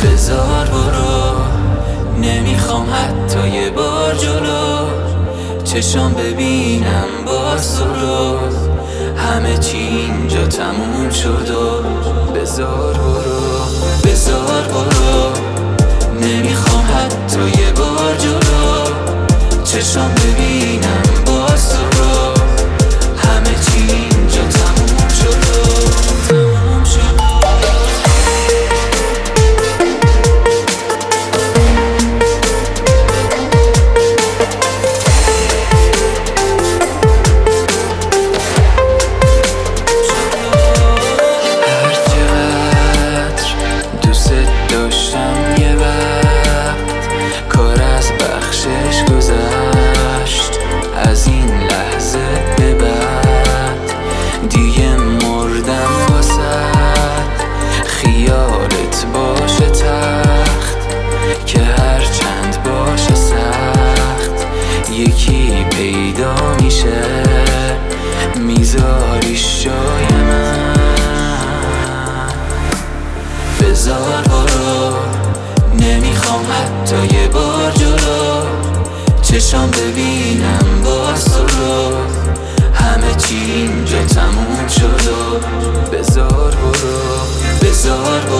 بذار برو، نمیخوام حتی یه بار جلو چشام ببینم باز تو رو. همه چی اینجا تموم شد و بذار برو، بذار برو، نمیخوام حتی یه بار جلو چشام ببینم باز تو رو. همه چی اینجا تموم شد و تموم شد. یکی پیدا میشه میذاریش جای من. بذار برو، نمیخوام حتی یه بار جلو چشام ببینم باز تو رو. همه چی اینجا تموم شد و بذار برو، بذار برو،